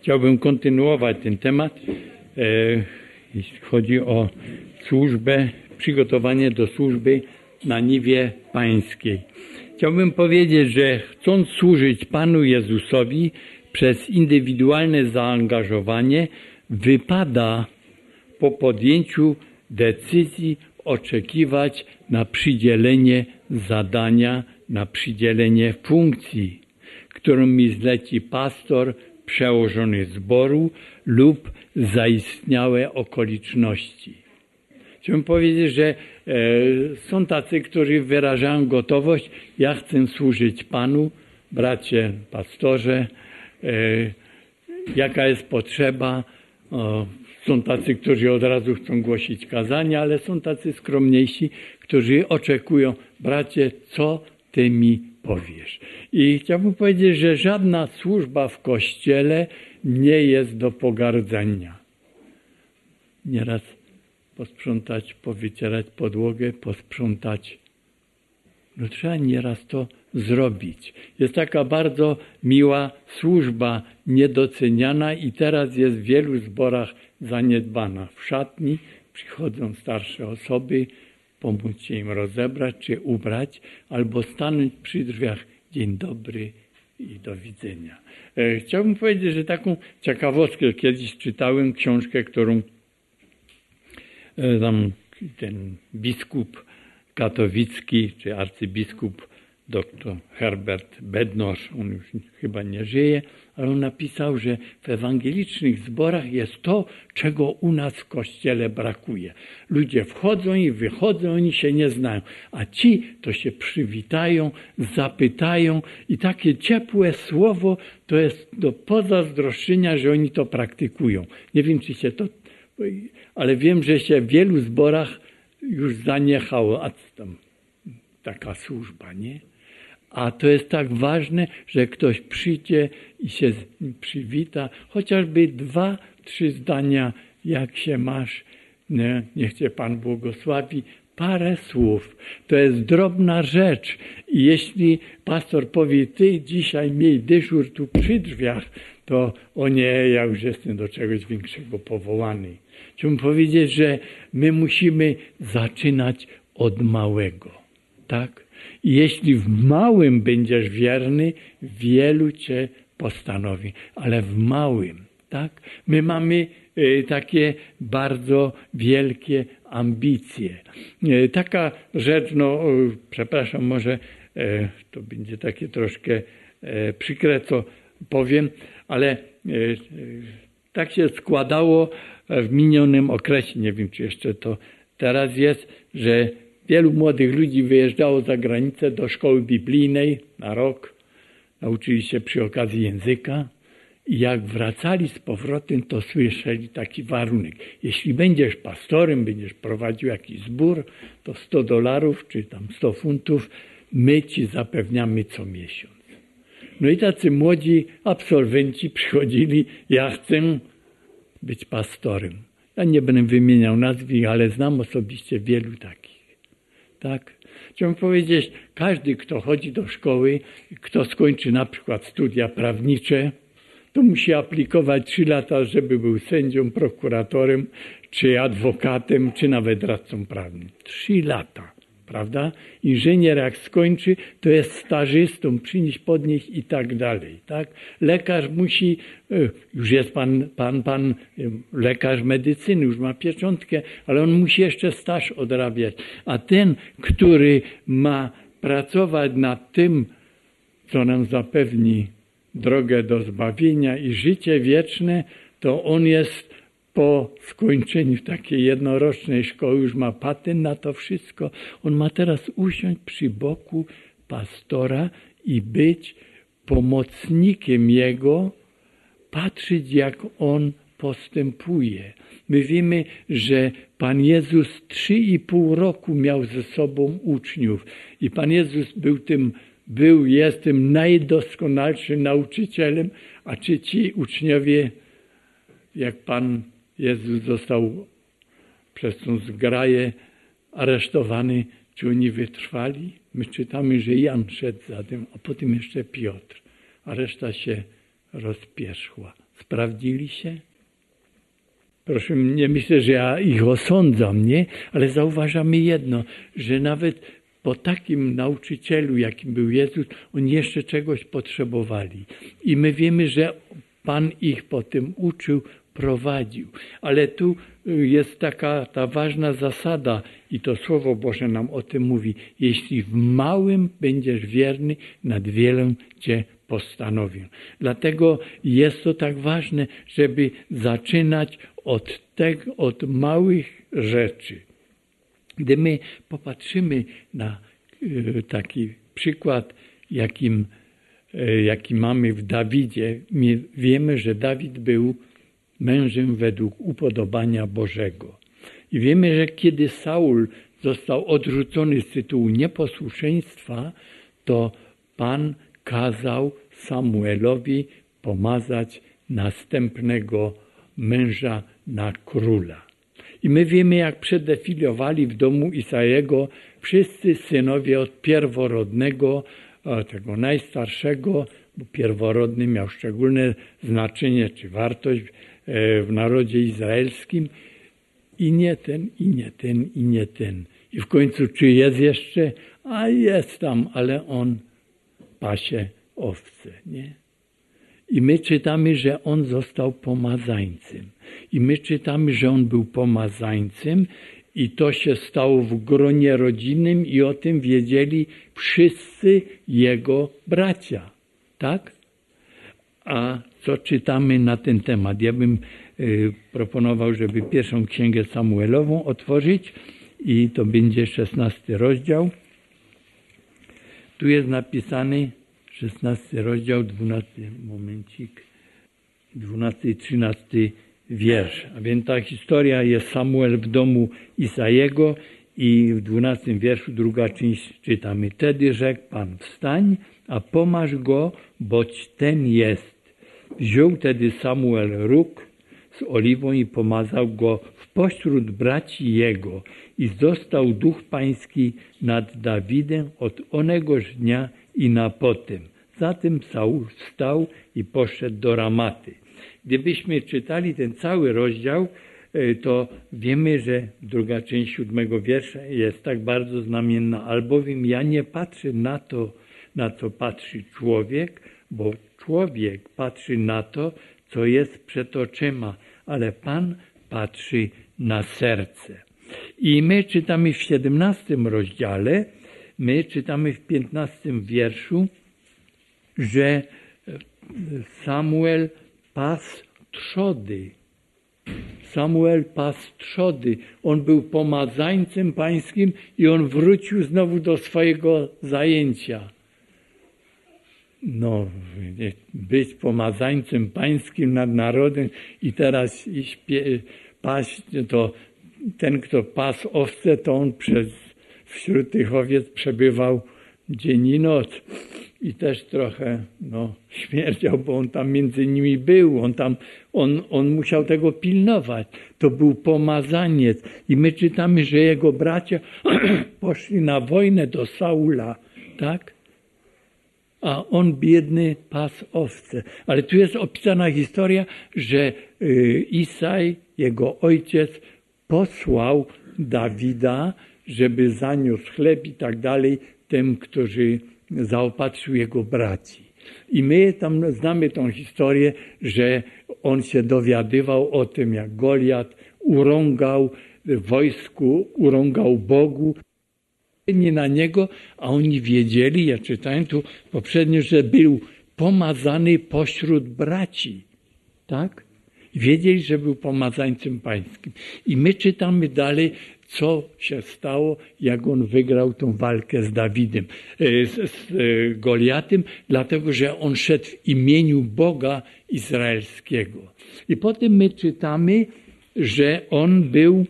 Chciałbym kontynuować ten temat, jeśli chodzi o służbę, przygotowanie do służby na niwie pańskiej. Chciałbym powiedzieć, że chcąc służyć Panu Jezusowi przez indywidualne zaangażowanie, wypada po podjęciu decyzji oczekiwać na przydzielenie zadania, na przydzielenie funkcji, którą mi zleci pastor, przełożony zboru lub zaistniałe okoliczności. Chciałbym powiedzieć, że są tacy, którzy wyrażają gotowość, ja chcę służyć Panu, bracie pastorze, jaka jest potrzeba. Są tacy, którzy od razu chcą głosić kazania, ale są tacy skromniejsi, którzy oczekują, bracie, co Ty mi powiesz. I chciałbym powiedzieć, że żadna służba w Kościele nie jest do pogardzenia. Nieraz posprzątać, powycierać podłogę, posprzątać. No trzeba nieraz to zrobić. Jest taka bardzo miła służba niedoceniana i teraz jest w wielu zborach zaniedbana. W szatni przychodzą starsze osoby, pomóc się im rozebrać czy ubrać, albo stanąć przy drzwiach. Dzień dobry i do widzenia. Chciałbym powiedzieć, że taką ciekawostkę kiedyś czytałem, książkę, którą tam ten biskup katowicki, czy arcybiskup dr Herbert Bednosz, on już chyba nie żyje, ale on napisał, że w ewangelicznych zborach jest to, czego u nas w Kościele brakuje. Ludzie wchodzą i wychodzą, oni się nie znają, a ci to się przywitają, zapytają i takie ciepłe słowo to jest do pozazdroszczenia, że oni to praktykują. Nie wiem, czy się to, ale wiem, że się w wielu zborach już zaniechało, a tam taka służba, nie? A to jest tak ważne, że ktoś przyjdzie i się z nim przywita, chociażby 2-3 zdania, jak się masz, nie? Niech Cię Pan błogosławi, parę słów. To jest drobna rzecz i jeśli pastor powie, ty dzisiaj miej dyżur tu przy drzwiach, to o nie, ja już jestem do czegoś większego powołany. Chciałbym powiedzieć, że my musimy zaczynać od małego, tak? I jeśli w małym będziesz wierny, wielu Cię postanowi, ale w małym, tak? My mamy takie bardzo wielkie ambicje. Taka rzecz, przepraszam, może to będzie takie troszkę przykre, co powiem, ale tak się składało w minionym okresie, nie wiem, czy jeszcze to teraz jest, że wielu młodych ludzi wyjeżdżało za granicę do szkoły biblijnej na rok, nauczyli się przy okazji języka i jak wracali z powrotem, to słyszeli taki warunek. Jeśli będziesz pastorem, będziesz prowadził jakiś zbór, to $100 czy tam 100 funtów my Ci zapewniamy co miesiąc. No i tacy młodzi absolwenci przychodzili, ja chcę być pastorem. Ja nie będę wymieniał nazwy, ale znam osobiście wielu takich. Tak? Chciałbym powiedzieć, każdy, kto chodzi do szkoły, kto skończy na przykład studia prawnicze, to musi aplikować 3 lata, żeby był sędzią, prokuratorem, czy adwokatem, czy nawet radcą prawnym. 3 lata, prawda? Inżynier jak skończy, to jest stażystą, przynieść, podnieść i tak dalej. Tak? Lekarz musi, już jest pan lekarz medycyny, już ma pieczątkę, ale on musi jeszcze staż odrabiać. A ten, który ma pracować nad tym, co nam zapewni drogę do zbawienia i życie wieczne, to on jest po skończeniu takiej jednorocznej szkoły, już ma patent na to wszystko. On ma teraz usiąść przy boku pastora i być pomocnikiem jego, patrzeć jak on postępuje. My wiemy, że Pan Jezus 3,5 roku miał ze sobą uczniów i Pan Jezus jest tym najdoskonalszym nauczycielem, a czy ci uczniowie, jak Pan Jezus został przez tą zgraję aresztowany, czy oni wytrwali? My czytamy, że Jan szedł za tym, a potem jeszcze Piotr, a reszta się rozpierzchła. Sprawdzili się? Proszę, nie myślę, że ja ich osądzam, nie? Ale zauważamy jedno, że nawet po takim nauczycielu, jakim był Jezus, oni jeszcze czegoś potrzebowali. I my wiemy, że Pan ich po tym uczył, prowadził. Ale tu jest taka ta ważna zasada i to Słowo Boże nam o tym mówi. Jeśli w małym będziesz wierny, nad wielem Cię postanowię. Dlatego jest to tak ważne, żeby zaczynać od małych rzeczy. Gdy my popatrzymy na taki przykład, jaki mamy w Dawidzie, my wiemy, że Dawid był mężem według upodobania Bożego. I wiemy, że kiedy Saul został odrzucony z tytułu nieposłuszeństwa, to Pan kazał Samuelowi pomazać następnego męża na króla. I my wiemy, jak przedefilowali w domu Isajego wszyscy synowie od pierworodnego, tego najstarszego, bo pierworodny miał szczególne znaczenie czy wartość w narodzie izraelskim. I nie ten, i nie ten, i nie ten. I w końcu czy jest jeszcze? A jest tam, ale on pasie owce, nie? I my czytamy, że on został pomazańcem. I my czytamy, że on był pomazańcem i to się stało w gronie rodzinnym i o tym wiedzieli wszyscy jego bracia. Tak? A co czytamy na ten temat? Ja bym proponował, żeby pierwszą księgę Samuelową otworzyć i to będzie 16 rozdział. Tu jest napisany 16 rozdział, 12 i 13 wiersz. A więc ta historia jest Samuel w domu Isajego i w 12 wierszu druga część czytamy. Wtedy rzekł Pan, wstań, a pomaż go, boć ten jest. Wziął tedy Samuel róg z oliwą i pomazał go w pośród braci jego i został duch pański nad Dawidem od onegoż dnia i na potem. Zatem Saul wstał i poszedł do Ramaty. Gdybyśmy czytali ten cały rozdział, to wiemy, że druga część 7 wiersza jest tak bardzo znamienna, albowiem ja nie patrzę na to, na co patrzy człowiek, bo człowiek patrzy na to, co jest przed oczyma, ale Pan patrzy na serce. I my czytamy w 17 rozdziale, my czytamy w 15 wierszu, że Samuel pasł trzody. Samuel pasł trzody. On był pomazańcem pańskim i on wrócił znowu do swojego zajęcia. No, być pomazańcem pańskim nad narodem i teraz iść paść, to ten, kto pasł owce, to on wśród tych owiec przebywał dzień i noc. I też trochę śmierdział, bo on tam między nimi był, on musiał tego pilnować. To był pomazaniec. I my czytamy, że jego bracia poszli na wojnę do Saula, tak? A on biedny pasł owce. Ale tu jest opisana historia, że Isaj, jego ojciec, posłał Dawida, żeby zaniósł chleb i tak dalej tym, którzy zaopatrzył jego braci. I my tam znamy tą historię, że on się dowiadywał o tym, jak Goliat urągał wojsku, urągał Bogu. Nie na niego, a oni wiedzieli, ja czytałem tu poprzednio, że był pomazany pośród braci. Tak? Wiedzieli, że był pomazańcem pańskim. I my czytamy dalej, co się stało, jak on wygrał tą walkę z Dawidem, z Goliatem, dlatego, że on szedł w imieniu Boga Izraelskiego. I potem my czytamy, że on był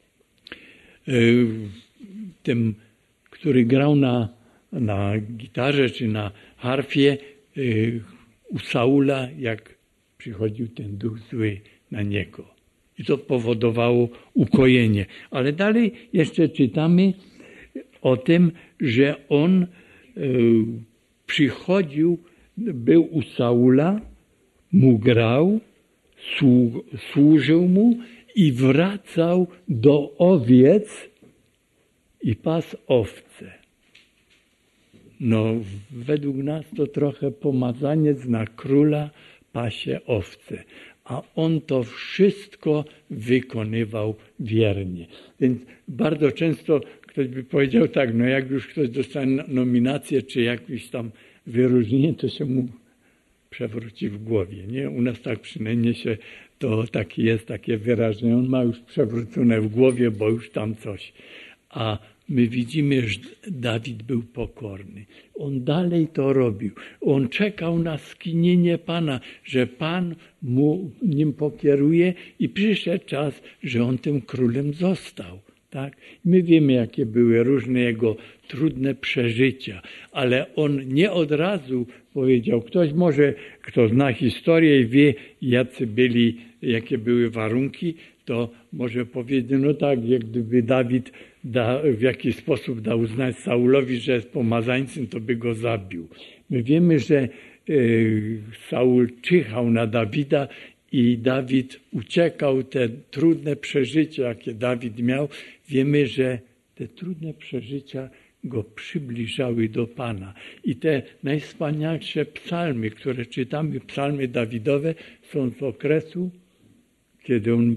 tym, który grał na gitarze czy na harfie u Saula, jak przychodził ten duch zły na niego. I to powodowało ukojenie. Ale dalej jeszcze czytamy o tym, że on przychodził, był u Saula mu grał, służył mu i wracał do owiec i pasł owce. No, według nas to trochę pomazaniec na króla pasie owce, a on to wszystko wykonywał wiernie. Więc bardzo często ktoś by powiedział tak, no jak już ktoś dostanie nominację czy jakieś tam wyróżnienie, to się mu przewróci w głowie. Nie? U nas tak przynajmniej się to taki jest takie wyrażenie. On ma już przewrócone w głowie, bo już tam coś. A my widzimy, że Dawid był pokorny. On dalej to robił. On czekał na skinienie Pana, że Pan nim pokieruje i przyszedł czas, że on tym królem został. Tak? My wiemy, jakie były różne jego trudne przeżycia, ale on nie od razu powiedział, kto zna historię i wie, jakie były warunki, to może powiedzieć, no tak, jak gdyby Dawid w jakiś sposób dał znać Saulowi, że jest pomazańcem, to by go zabił. My wiemy, że Saul czyhał na Dawida i Dawid uciekał. Te trudne przeżycia, jakie Dawid miał, wiemy, że te trudne przeżycia go przybliżały do Pana. I te najwspanialsze psalmy, które czytamy, psalmy Dawidowe, są z okresu, kiedy on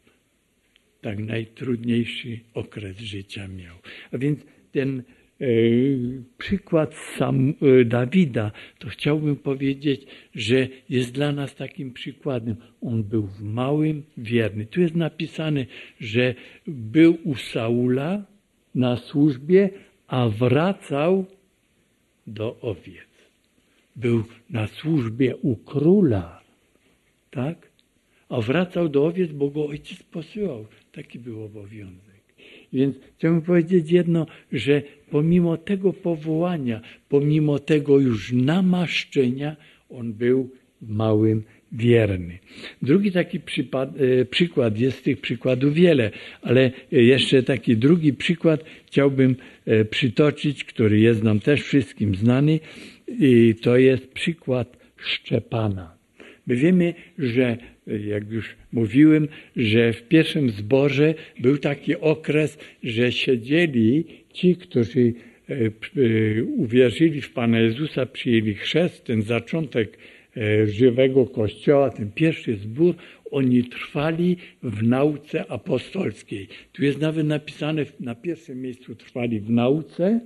tak najtrudniejszy okres życia miał. A więc ten przykład Dawida, to chciałbym powiedzieć, że jest dla nas takim przykładem. On był w małym wierny. Tu jest napisane, że był u Saula na służbie, a wracał do owiec. Był na służbie u króla, tak? A wracał do owiec, bo go ojciec posyłał. Taki był obowiązek. Więc chciałbym powiedzieć jedno, że pomimo tego powołania, pomimo tego już namaszczenia, on był małym wierny. Drugi taki przykład, jest tych przykładów wiele, ale jeszcze taki drugi przykład chciałbym przytoczyć, który jest nam też wszystkim znany, i to jest przykład Szczepana. My wiemy, że jak już mówiłem, że w pierwszym zborze był taki okres, że siedzieli ci, którzy uwierzyli w Pana Jezusa, przyjęli chrzest, ten zaczątek żywego Kościoła, ten pierwszy zbór, oni trwali w nauce apostolskiej. Tu jest nawet napisane, na pierwszym miejscu trwali w nauce,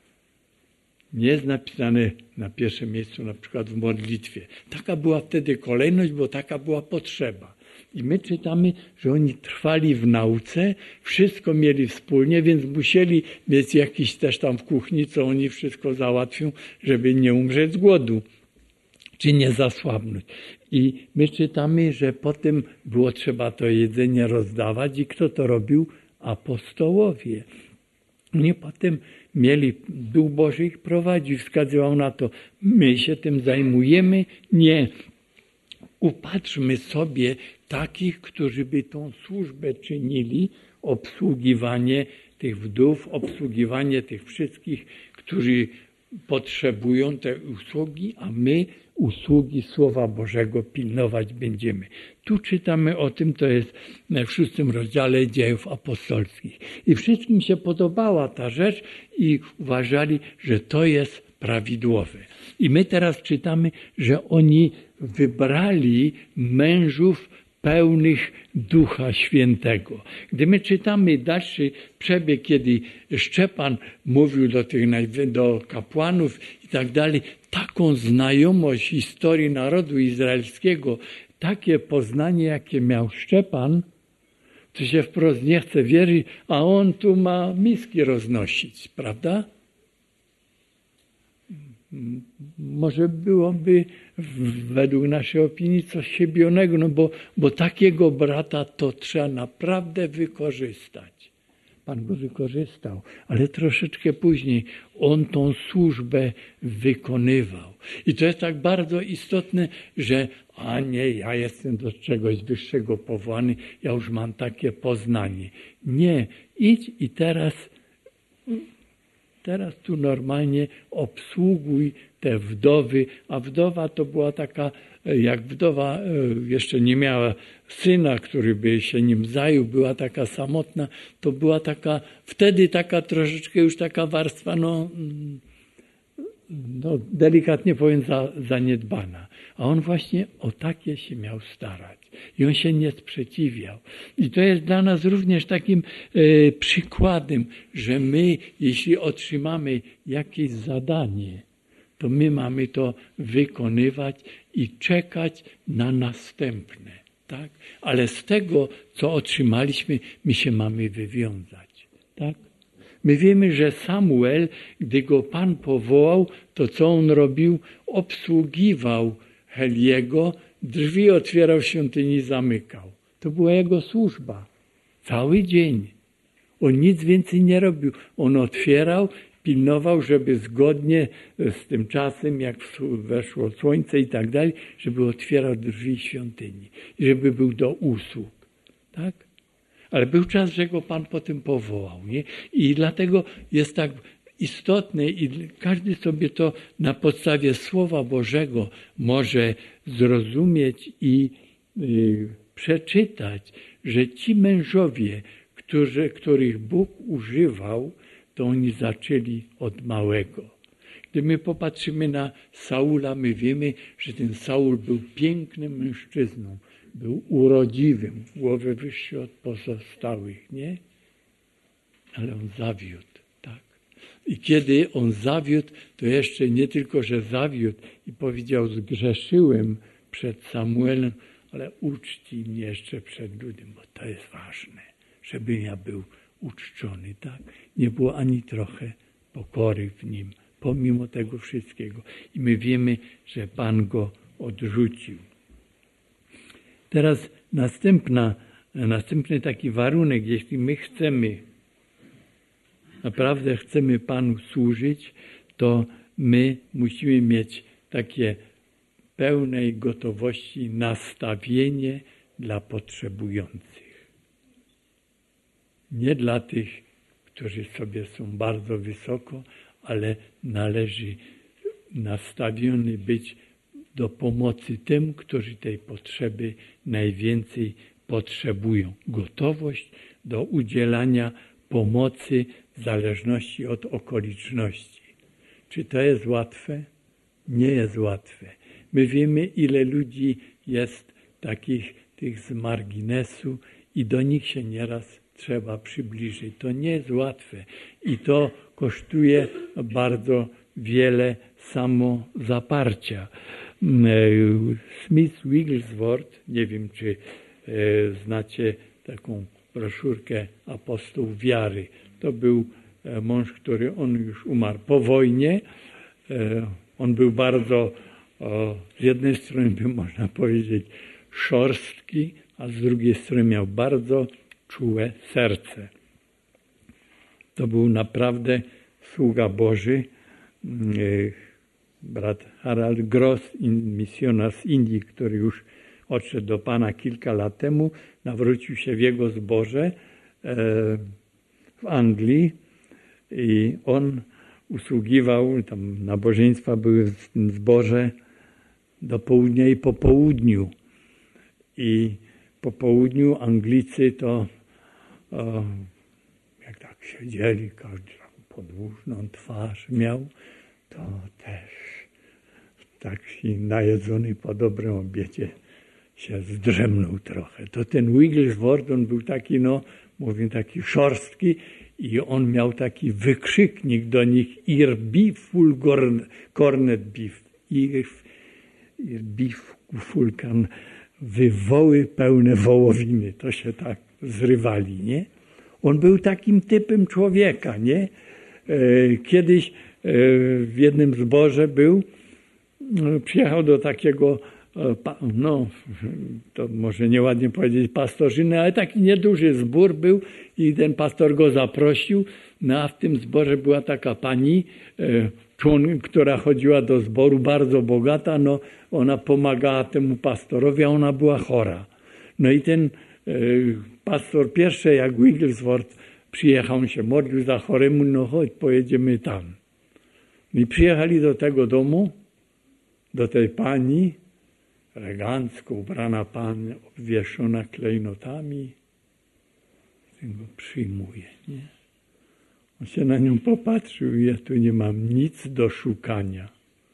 nie jest napisane na pierwszym miejscu na przykład w modlitwie. Taka była wtedy kolejność, bo taka była potrzeba. I my czytamy, że oni trwali w nauce, wszystko mieli wspólnie, więc musieli mieć jakiś też tam w kuchni, co oni wszystko załatwią, żeby nie umrzeć z głodu, czy nie zasłabnąć. I my czytamy, że potem było trzeba to jedzenie rozdawać i kto to robił? Apostołowie. Oni potem Duch Boży ich prowadził, wskazywał na to, my się tym zajmujemy? Nie. Upatrzmy sobie takich, którzy by tą służbę czynili, obsługiwanie tych wdów, obsługiwanie tych wszystkich, którzy potrzebują tej usługi, a my usługi Słowa Bożego pilnować będziemy. Tu czytamy o tym, to jest w 6 rozdziale Dziejów Apostolskich. I wszystkim się podobała ta rzecz i uważali, że to jest prawidłowe. I my teraz czytamy, że oni wybrali mężów pełnych Ducha Świętego. Gdy my czytamy dalszy przebieg, kiedy Szczepan mówił do kapłanów i tak dalej, taką znajomość historii narodu izraelskiego, takie poznanie, jakie miał Szczepan, to się wprost nie chce wierzyć, a on tu ma miski roznosić, prawda? Może byłoby według naszej opinii coś siebionego, no bo takiego brata to trzeba naprawdę wykorzystać. Pan go wykorzystał, ale troszeczkę później on tą służbę wykonywał. I to jest tak bardzo istotne, że nie, ja jestem do czegoś wyższego powołany, ja już mam takie poznanie. Nie, idź i teraz teraz tu normalnie obsługuj te wdowy, a wdowa to była taka, jak wdowa jeszcze nie miała syna, który by się nim zajął, była taka samotna, to była taka, wtedy taka troszeczkę już taka warstwa, no delikatnie powiem, zaniedbana. A on właśnie o takie się miał starać. I on się nie sprzeciwiał. I to jest dla nas również takim przykładem, że my, jeśli otrzymamy jakieś zadanie, to my mamy to wykonywać i czekać na następne. Tak? Ale z tego, co otrzymaliśmy, my się mamy wywiązać. Tak? My wiemy, że Samuel, gdy go Pan powołał, to co on robił? Obsługiwał Eliego, drzwi otwierał w świątyni, zamykał. To była jego służba. Cały dzień. On nic więcej nie robił. On otwierał, pilnował, żeby zgodnie z tym czasem, jak weszło słońce i tak dalej, żeby otwierał drzwi świątyni. I żeby był do usług. Tak? Ale był czas, że go Pan potem powołał. Nie? I dlatego jest tak istotne i każdy sobie to na podstawie Słowa Bożego może zrozumieć i przeczytać, że ci mężowie, których Bóg używał, to oni zaczęli od małego. Gdy my popatrzymy na Saula, my wiemy, że ten Saul był pięknym mężczyzną. Był urodziwym, głowę wyższy od pozostałych, nie? Ale on zawiódł, tak? I kiedy on zawiódł, to jeszcze nie tylko, że zawiódł i powiedział, zgrzeszyłem przed Samuelem, ale uczci mnie jeszcze przed ludem, bo to jest ważne, żebym ja był uczczony, tak? Nie było ani trochę pokory w nim, pomimo tego wszystkiego. I my wiemy, że Pan go odrzucił. Teraz następny taki warunek, jeśli my naprawdę chcemy Panu służyć, to my musimy mieć takie pełnej gotowości nastawienie dla potrzebujących. Nie dla tych, którzy sobie są bardzo wysoko, ale należy nastawiony być do pomocy tym, którzy tej potrzeby najwięcej potrzebują. Gotowość do udzielania pomocy w zależności od okoliczności. Czy to jest łatwe? Nie jest łatwe. My wiemy, ile ludzi jest tych z marginesu i do nich się nieraz trzeba przybliżyć. To nie jest łatwe i to kosztuje bardzo wiele samozaparcia. Smith Wigglesworth, nie wiem, czy znacie taką broszurkę Apostoł Wiary. To był mąż, on już umarł po wojnie. On był bardzo, z jednej strony by można powiedzieć szorstki, a z drugiej strony miał bardzo czułe serce. To był naprawdę sługa Boży. Brat Harald Gross, misjonarz z Indii, który już odszedł do Pana kilka lat temu, nawrócił się w jego zborze w Anglii i on usługiwał, tam nabożeństwa były w tym zborze do południa i po południu. I po południu Anglicy to jak tak siedzieli, każdy podłużną twarz miał, to też taki najedzony po dobrym obiedzie się zdrzemnął trochę. To ten Wigglesworth, on był taki, taki szorstki i on miał taki wykrzyknik do nich: "Ir biful cornet beef", ir beef fulkan, wywoły pełne wołowiny. To się tak zrywali, nie? On był takim typem człowieka, nie? Kiedyś w jednym zborze przyjechał do takiego, to może nieładnie powiedzieć pastorzyny, ale taki nieduży zbór był i ten pastor go zaprosił. A w tym zborze była taka pani, która chodziła do zboru, bardzo bogata, ona pomagała temu pastorowi, a ona była chora. No i ten pastor pierwszy, jak Wigglesworth przyjechał, on się modlił za choremu, no chodź, pojedziemy tam. I przyjechali do tego domu, do tej pani, elegancko ubrana pani, obwieszona klejnotami. Ten go przyjmuje, nie? On się na nią popatrzył i ja tu nie mam nic do szukania.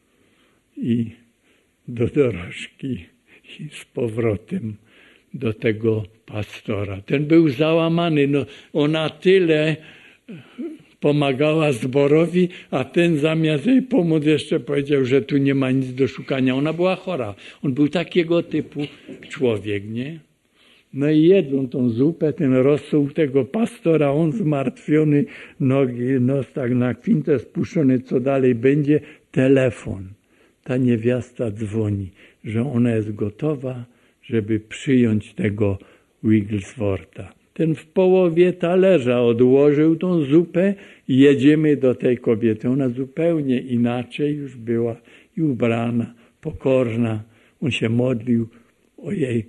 I do dorożki i z powrotem do tego pastora. Ten był załamany, no ona tyle pomagała zborowi, a ten zamiast jej pomóc jeszcze powiedział, że tu nie ma nic do szukania. Ona była chora. On był takiego typu człowiek, nie? No i jedzą tą zupę, ten rosół tego pastora, on zmartwiony, nogi, nos tak na kwintę spuszczony, co dalej będzie? Telefon. Ta niewiasta dzwoni, że ona jest gotowa, żeby przyjąć tego Wiggleswortha. Ten w połowie talerza odłożył tą zupę i jedziemy do tej kobiety. Ona zupełnie inaczej już była i ubrana, pokorna. On się modlił o jej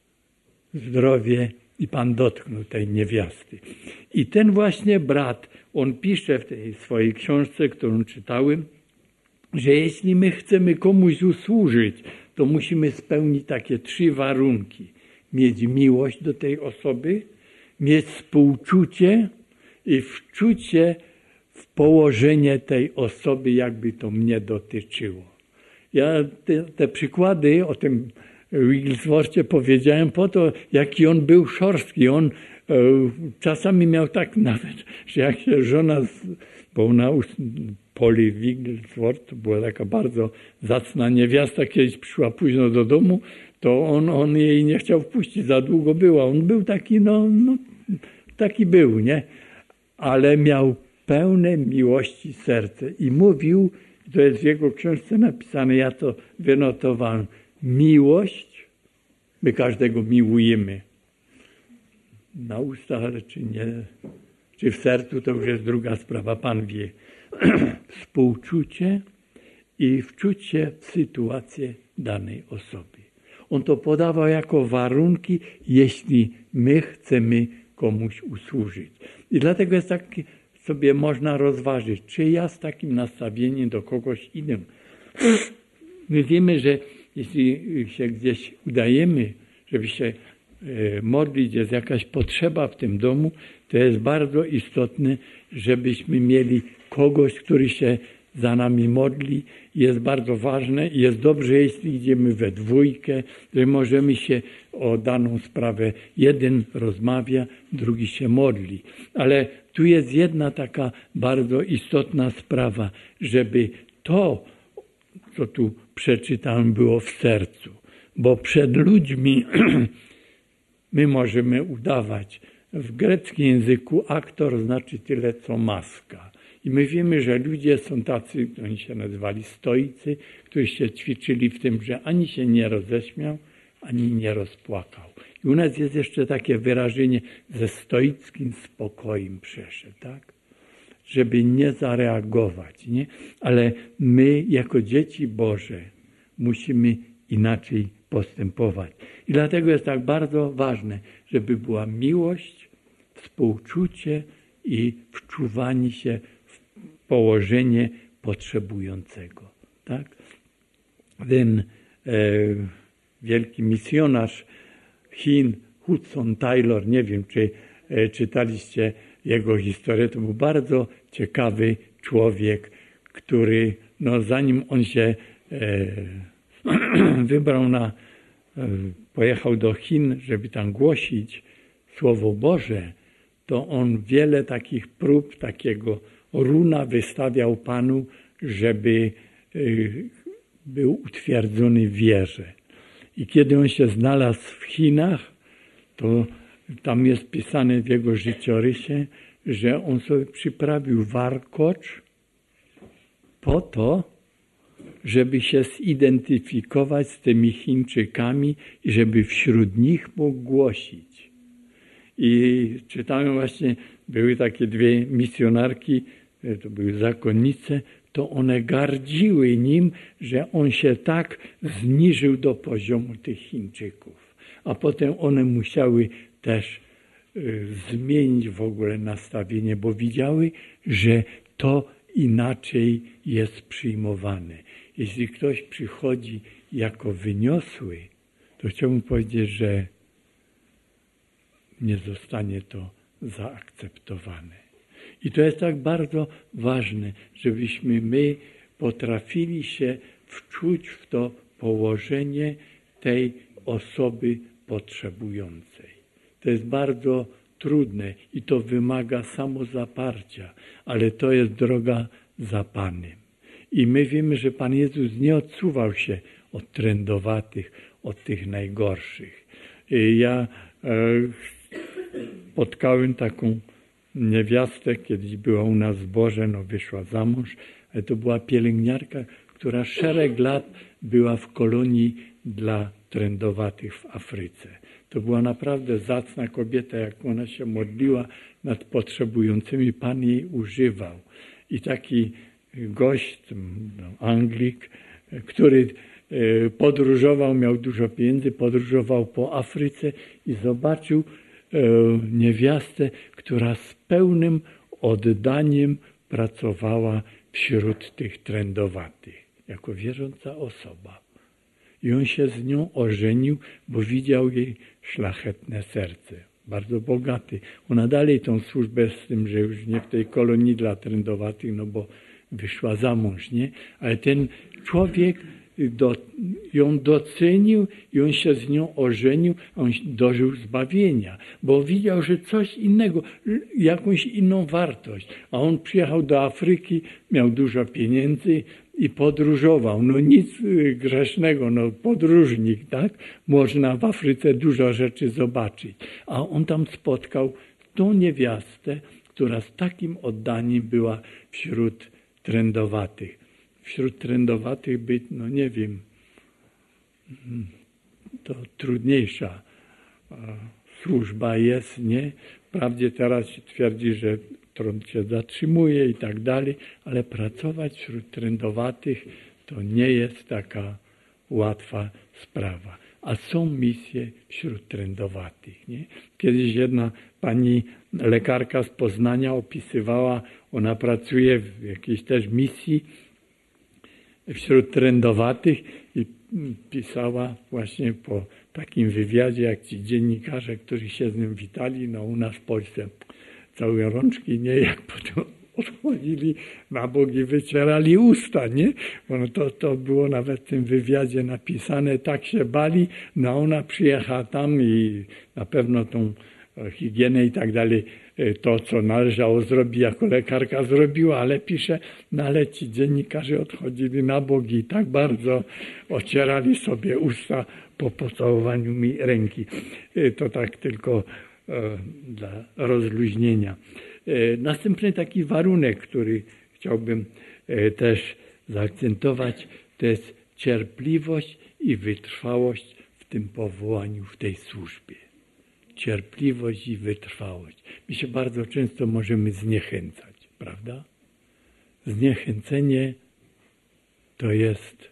zdrowie i Pan dotknął tej niewiasty. I ten właśnie brat, on pisze w tej swojej książce, którą czytałem, że jeśli my chcemy komuś usłużyć, to musimy spełnić takie 3 warunki. Mieć miłość do tej osoby, mieć współczucie i wczucie w położenie tej osoby, jakby to mnie dotyczyło. Ja te przykłady o tym Wigglesworthie powiedziałem po to, jaki on był szorstki. On czasami miał tak nawet, że jak się żona, bo ona Polly Wigglesworth, to była taka bardzo zacna niewiasta, kiedyś przyszła późno do domu, to on jej nie chciał wpuścić, za długo była. On był taki, taki był, nie? Ale miał pełne miłości serce i mówił, to jest w jego książce napisane, ja to wynotowałem, miłość, my każdego miłujemy. Na ustach, ale czy nie, czy w sercu, to już jest druga sprawa, Pan wie. Współczucie i wczucie w sytuację danej osoby. On to podawał jako warunki, jeśli my chcemy komuś usłużyć. I dlatego jest tak, sobie można rozważyć, czy ja z takim nastawieniem do kogoś innym. My wiemy, że jeśli się gdzieś udajemy, żeby się modlić, jest jakaś potrzeba w tym domu, to jest bardzo istotne, żebyśmy mieli kogoś, który się za nami modli. Jest bardzo ważne i jest dobrze, jeśli idziemy we dwójkę, że możemy się o daną sprawę, jeden rozmawia, drugi się modli. Ale tu jest jedna taka bardzo istotna sprawa, żeby to, co tu przeczytałem, było w sercu. Bo przed ludźmi my możemy udawać. W greckim języku aktor znaczy tyle, co maska. I my wiemy, że ludzie są tacy, oni się nazywali stoicy, którzy się ćwiczyli w tym, że ani się nie roześmiał, ani nie rozpłakał. I u nas jest jeszcze takie wyrażenie, ze stoickim spokojem przeszedł, tak? Żeby nie zareagować, nie? Ale my, jako dzieci Boże, musimy inaczej postępować. I dlatego jest tak bardzo ważne, żeby była miłość, współczucie i wczuwanie się w położenie potrzebującego. Tak? Ten wielki misjonarz Chin, Hudson Taylor, nie wiem, czy czytaliście jego historię, to był bardzo ciekawy człowiek, który, zanim on się wybrał pojechał do Chin, żeby tam głosić Słowo Boże, to on wiele takich prób, takiego runa wystawiał Panu, żeby był utwierdzony w wierze. I kiedy on się znalazł w Chinach, to tam jest pisane w jego życiorysie, że on sobie przyprawił warkocz po to, żeby się zidentyfikować z tymi Chińczykami i żeby wśród nich mógł głosić. I czytałem właśnie, były takie 2 misjonarki, to były zakonnice, to one gardziły nim, że on się tak zniżył do poziomu tych Chińczyków. A potem one musiały też zmienić w ogóle nastawienie, bo widziały, że to inaczej jest przyjmowane. Jeśli ktoś przychodzi jako wyniosły, to chciałbym powiedzieć, że nie zostanie to zaakceptowane. I to jest tak bardzo ważne, żebyśmy my potrafili się wczuć w to położenie tej osoby potrzebującej. To jest bardzo trudne i to wymaga samozaparcia, ale to jest droga za Panem. I my wiemy, że Pan Jezus nie odsuwał się od trędowatych, od tych najgorszych. Ja spotkałem taką niewiastę, kiedyś była u nas w zborze, wyszła za mąż, ale to była pielęgniarka, która szereg lat była w kolonii dla trędowatych w Afryce. To była naprawdę zacna kobieta, jak ona się modliła nad potrzebującymi, Pan jej używał. I taki gość, Anglik, który podróżował, miał dużo pieniędzy, podróżował po Afryce i zobaczył niewiastę, która z pełnym oddaniem pracowała wśród tych trędowatych, jako wierząca osoba. I on się z nią ożenił, bo widział jej szlachetne serce, bardzo bogaty. Ona dalej tą służbę z tym, że już nie w tej kolonii dla trędowatych, bo wyszła za mąż, nie? Ale ten człowiek ją docenił i on się z nią ożenił, a on dożył zbawienia, bo widział, że coś innego, jakąś inną wartość. A on przyjechał do Afryki, miał dużo pieniędzy i podróżował. Nic grzesznego, podróżnik, tak? Można w Afryce dużo rzeczy zobaczyć. A on tam spotkał tą niewiastę, która z takim oddaniem była wśród trędowatych. Wśród trędowatych być, nie wiem, to trudniejsza służba jest, nie? Wprawdzie teraz się twierdzi, że trąd się zatrzymuje i tak dalej, ale pracować wśród trędowatych to nie jest taka łatwa sprawa. A są misje wśród trędowatych, nie? Kiedyś jedna pani lekarka z Poznania opisywała, ona pracuje w jakiejś też misji wśród trędowatych i pisała właśnie po takim wywiadzie, jak ci dziennikarze, którzy się z nim witali, u nas w Polsce całe rączki, nie, jak potem odchodzili na bok i wycierali usta, nie? To było nawet w tym wywiadzie napisane, tak się bali, ona przyjechała tam i na pewno tą higienę i tak dalej, to co należało zrobić jako lekarka zrobiła, ale pisze, ale ci dziennikarze odchodzili na bok i tak bardzo ocierali sobie usta po pocałowaniu mi ręki. To tak tylko dla rozluźnienia. Następny taki warunek, który chciałbym też zaakcentować, to jest cierpliwość i wytrwałość w tym powołaniu, w tej służbie. Cierpliwość i wytrwałość. My się bardzo często możemy zniechęcać, prawda? Zniechęcenie to jest,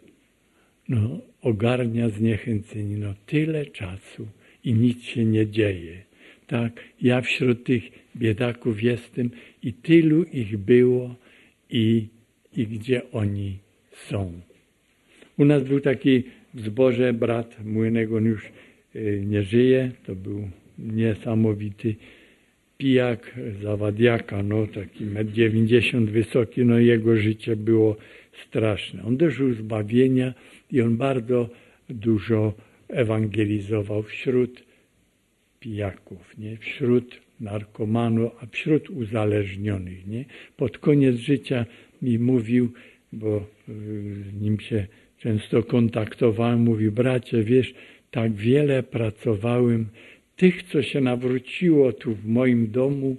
ogarnia zniechęcenie, tyle czasu i nic się nie dzieje. Tak, ja wśród tych biedaków jestem i tylu ich było i gdzie oni są. U nas był taki w zborze brat Młynek, on już nie żyje, to był niesamowity pijak, zawadiaka, taki 1,90 m wysoki, jego życie było straszne. On dożył zbawienia i on bardzo dużo ewangelizował wśród pijaków, nie? Wśród narkomanów, a wśród uzależnionych. Nie? Pod koniec życia mi mówił, bo z nim się często kontaktowałem, mówi, bracie, wiesz, tak wiele pracowałem, tych, co się nawróciło tu w moim domu,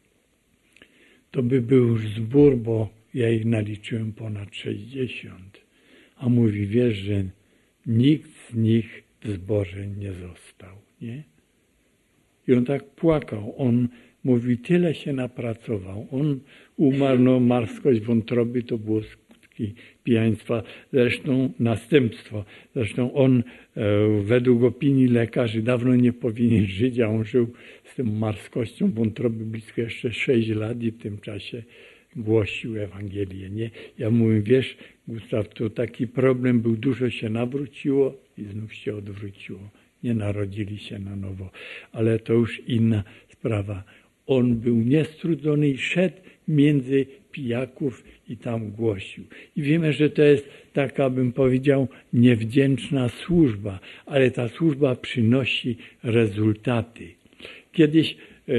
to by był już zbór, bo ja ich naliczyłem ponad 60. A mówi, wiesz, że nikt z nich w zborze nie został, nie? I on tak płakał. On mówi, tyle się napracował. On umarł, marskość wątroby, to było skutki skutki pijaństwa, zresztą następstwo. Zresztą on według opinii lekarzy dawno nie powinien żyć, a on żył z tą marskością wątroby blisko jeszcze 6 lat i w tym czasie głosił Ewangelię. Nie? Ja mówię, wiesz, Gustaw, to taki problem był, dużo się nawróciło i znów się odwróciło. Nie narodzili się na nowo, ale to już inna sprawa. On był niestrudzony i szedł między pijaków i tam głosił. I wiemy, że to jest taka, bym powiedział, niewdzięczna służba, ale ta służba przynosi rezultaty. Kiedyś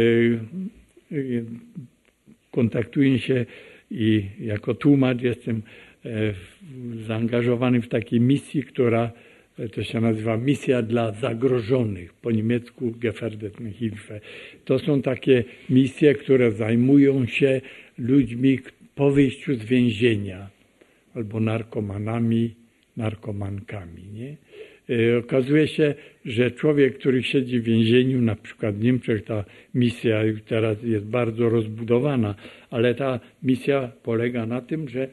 kontaktuję się i jako tłumacz jestem zaangażowany w takiej misji, która to się nazywa misja dla zagrożonych, po niemiecku Gefährdeten Hilfe. To są takie misje, które zajmują się ludźmi po wyjściu z więzienia albo narkomanami, narkomankami. Nie? Okazuje się, że człowiek, który siedzi w więzieniu, na przykład w Niemczech, ta misja teraz jest bardzo rozbudowana, ale ta misja polega na tym, że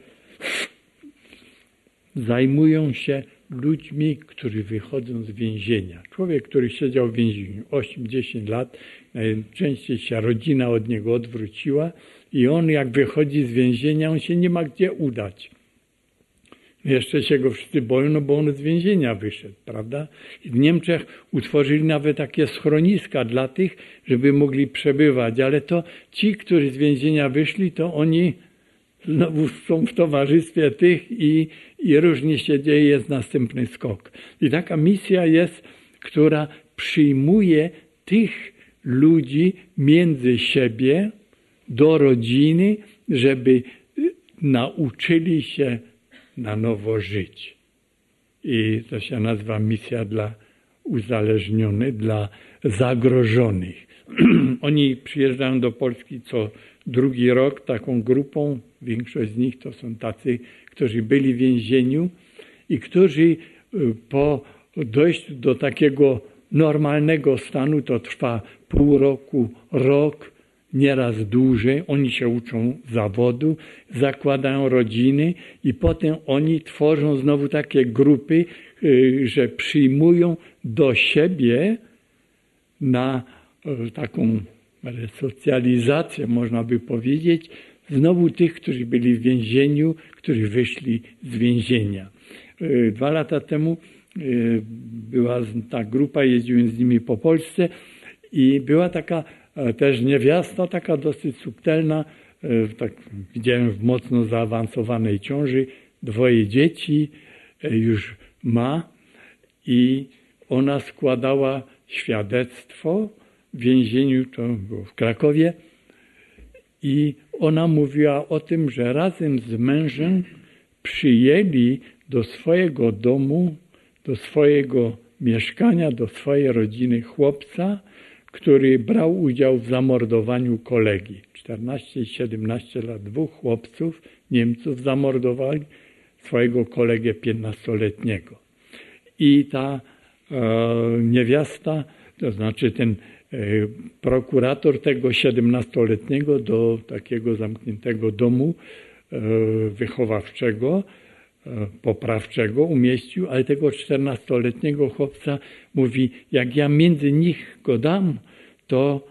zajmują się ludźmi, którzy wychodzą z więzienia. Człowiek, który siedział w więzieniu 8-10 lat, najczęściej się rodzina od niego odwróciła i on jak wychodzi z więzienia, on się nie ma gdzie udać. Jeszcze się go wszyscy boją, no bo on z więzienia wyszedł, prawda? I w Niemczech utworzyli nawet takie schroniska dla tych, żeby mogli przebywać, ale to ci, którzy z więzienia wyszli, to oni znowu są w towarzystwie tych i różnie się dzieje, jest następny skok. I taka misja jest, która przyjmuje tych ludzi między siebie do rodziny, żeby nauczyli się na nowo żyć. I to się nazywa misja dla uzależnionych, dla zagrożonych. Oni przyjeżdżają do Polski co drugi rok taką grupą. Większość z nich to są tacy, którzy byli w więzieniu i którzy po dojściu do takiego normalnego stanu, to trwa pół roku, rok, nieraz dłużej. Oni się uczą zawodu, zakładają rodziny i potem oni tworzą znowu takie grupy, że przyjmują do siebie na taką resocjalizację, można by powiedzieć, znowu tych, którzy byli w więzieniu, którzy wyszli z więzienia. 2 lata temu była ta grupa, jeździłem z nimi po Polsce i była taka też niewiasta, taka dosyć subtelna, tak widziałem w mocno zaawansowanej ciąży, 2 dzieci już ma i ona składała świadectwo w więzieniu, to było w Krakowie, i ona mówiła o tym, że razem z mężem przyjęli do swojego domu, do swojego mieszkania, do swojej rodziny chłopca, który brał udział w zamordowaniu kolegi. 14 i 17 lat, 2 chłopców, Niemców, zamordowali swojego kolegę 15-letniego. I ta niewiasta, to znaczy ten prokurator tego 17-letniego do takiego zamkniętego domu wychowawczego, poprawczego umieścił, ale tego 14-letniego chłopca mówi, jak ja między nich go dam, to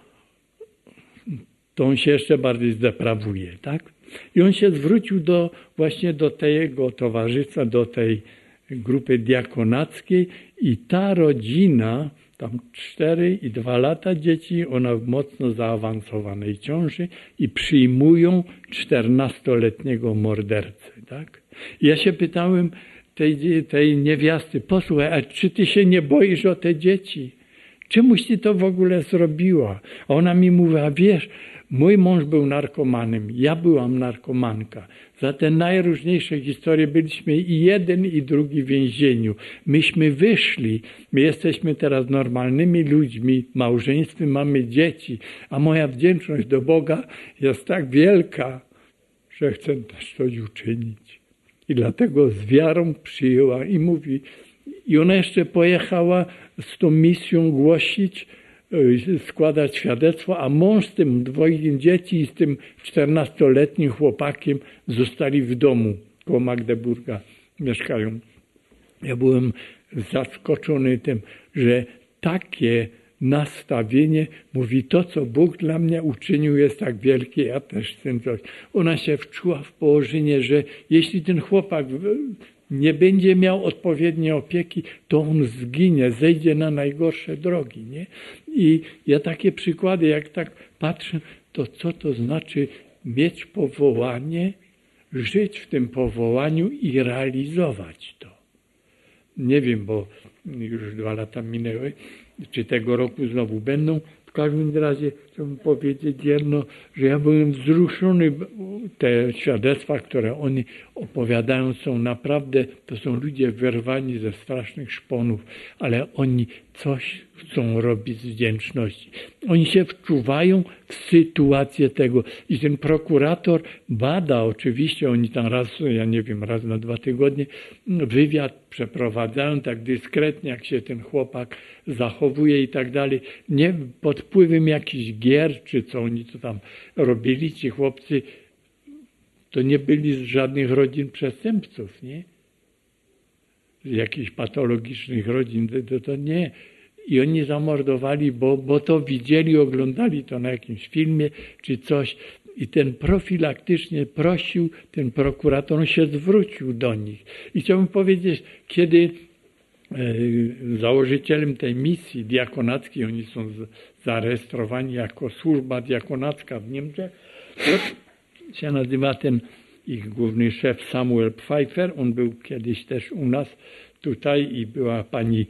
on się jeszcze bardziej zdeprawuje, tak? I on się zwrócił właśnie do tego towarzystwa, do tej grupy diakonackiej i ta rodzina, tam 4 i 2 lata dzieci, ona w mocno zaawansowanej ciąży i przyjmują 14-letniego mordercę, tak? I ja się pytałem tej niewiasty, posłuchaj, a czy ty się nie boisz o te dzieci? Czemuś ty to w ogóle zrobiła? A ona mi mówi, a wiesz, mój mąż był narkomanem, ja byłam narkomanka. Za te najróżniejsze historie byliśmy i jeden, i drugi w więzieniu. Myśmy wyszli, my jesteśmy teraz normalnymi ludźmi, małżeństwem, mamy dzieci, a moja wdzięczność do Boga jest tak wielka, że chcę też coś uczynić. I dlatego z wiarą przyjęła i mówi, i ona jeszcze pojechała z tą misją głosić, składać świadectwo, a mąż z tym 2 dzieci i z tym 14-letnim chłopakiem zostali w domu koło Magdeburga mieszkają. Ja byłem zaskoczony tym, że takie nastawienie mówi, to co Bóg dla mnie uczynił jest tak wielkie, ja też chcę coś. Ona się wczuła w położenie, że jeśli ten chłopak nie będzie miał odpowiedniej opieki, to on zginie, zejdzie na najgorsze drogi. Nie? I ja takie przykłady, jak tak patrzę, to co to znaczy mieć powołanie, żyć w tym powołaniu i realizować to. Nie wiem, bo już 2 lata minęły, czy tego roku znowu będą. W każdym razie chciałbym powiedzieć jedno, że ja byłem wzruszony. Te świadectwa, które oni opowiadają, są naprawdę, to są ludzie wyrwani ze strasznych szponów, ale oni coś chcą robić z wdzięczności. Oni się wczuwają w sytuację tego. I ten prokurator bada, oczywiście, oni tam raz na 2 tygodnie wywiad przeprowadzają tak dyskretnie, jak się ten chłopak zachowuje i tak dalej. Nie pod wpływem jakichś gier, czy co oni to tam robili, ci chłopcy, to nie byli z żadnych rodzin przestępców, nie? Z jakichś patologicznych rodzin, to nie. I oni zamordowali, bo to widzieli, oglądali to na jakimś filmie, czy coś. I ten profilaktycznie prosił, ten prokurator, on się zwrócił do nich. I chciałbym powiedzieć, kiedy założycielem tej misji diakonackiej, oni są zarejestrowani jako służba diakonacka w Niemczech, się nazywa ten ich główny szef Samuel Pfeiffer. On był kiedyś też u nas tutaj i była pani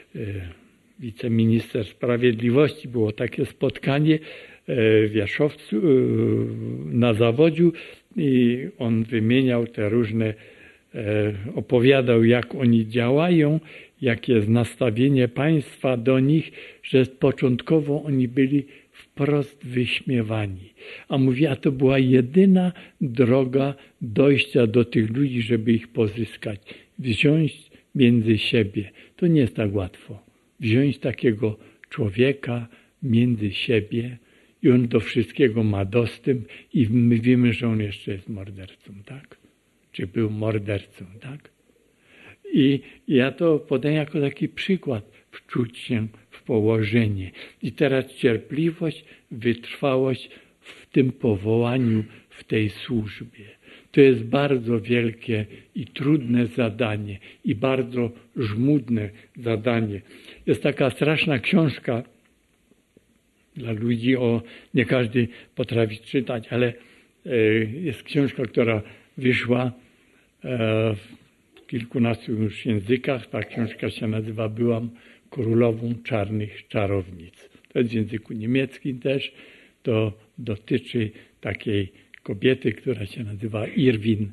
wiceminister sprawiedliwości. Było takie spotkanie w Jaszowcu na Zawodziu i on wymieniał te różne, opowiadał, jak oni działają, jakie jest nastawienie państwa do nich, że początkowo oni byli wprost wyśmiewani. A mówi, a to była jedyna droga dojścia do tych ludzi, żeby ich pozyskać. Wziąć między siebie. To nie jest tak łatwo. Wziąć takiego człowieka między siebie i on do wszystkiego ma dostęp i my wiemy, że on jeszcze jest mordercą, tak? Czy był mordercą, tak? I ja to podaję jako taki przykład, wczuć się w położenie. I teraz cierpliwość, wytrwałość w tym powołaniu, w tej służbie. To jest bardzo wielkie i trudne zadanie i bardzo żmudne zadanie. Jest taka straszna książka dla ludzi, nie każdy potrafi czytać, ale jest książka, która wyszła w kilkunastu już językach. Ta książka się nazywa Byłam królową czarnych czarownic. To jest w języku niemieckim też. To dotyczy takiej kobiety, która się nazywa Irwin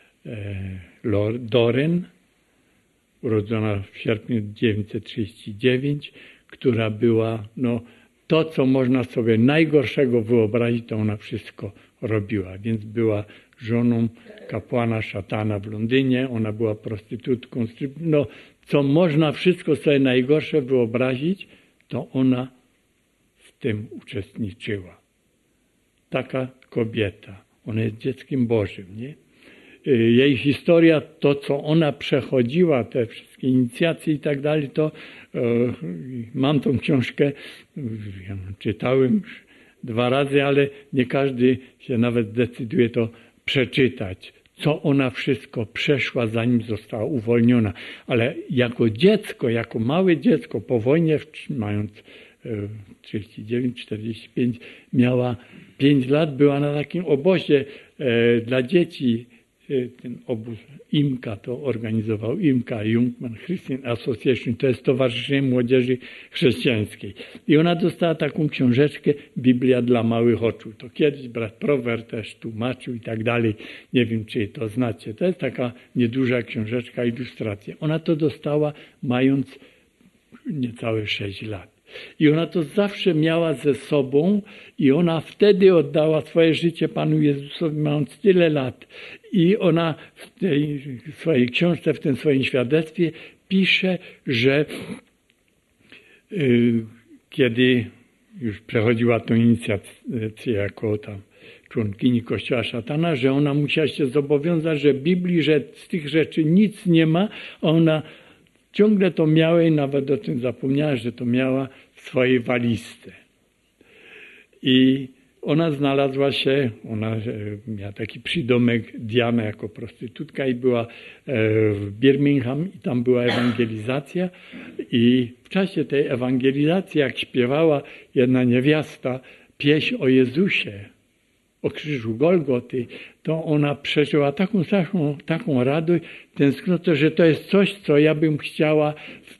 Doren, urodzona w sierpniu 1939, która była, to co można sobie najgorszego wyobrazić, to ona wszystko robiła. Więc była żoną kapłana szatana w Londynie, ona była prostytutką, co można wszystko sobie najgorsze wyobrazić, to ona w tym uczestniczyła. Taka kobieta, ona jest dzieckiem Bożym, nie? Jej historia, to co ona przechodziła, te wszystkie inicjacje i tak dalej, to mam tą książkę, ja czytałem już 2 razy, ale nie każdy się nawet zdecyduje to przeczytać, co ona wszystko przeszła, zanim została uwolniona. Ale jako dziecko, jako małe dziecko, po wojnie, mając 39-45, miała 5 lat, była na takim obozie dla dzieci. Ten obóz IMCA to organizował, IMCA, Jungmann Christian Association, to jest Stowarzyszenie Młodzieży Chrześcijańskiej. I ona dostała taką książeczkę Biblia dla małych oczu. To kiedyś brat Prower też tłumaczył i tak dalej. Nie wiem, czy to znacie. To jest taka nieduża książeczka, ilustracja. Ona to dostała mając niecałe 6 lat. I ona to zawsze miała ze sobą i ona wtedy oddała swoje życie Panu Jezusowi, mając tyle lat. I ona w tej swojej książce, w tym swoim świadectwie pisze, że kiedy już przechodziła tą inicjację jako tam członkini Kościoła Szatana, że ona musiała się zobowiązać, że w Biblii, że z tych rzeczy nic nie ma, a ona ciągle to miała i nawet o tym zapomniała, że to miała w swojej walizce. I ona znalazła się, ona miała taki przydomek Diana jako prostytutka i była w Birmingham i tam była ewangelizacja i w czasie tej ewangelizacji, jak śpiewała jedna niewiasta pieśń o Jezusie, o krzyżu Golgoty, to ona przeżyła taką radość, tęsknotę, że to jest coś, co ja bym chciała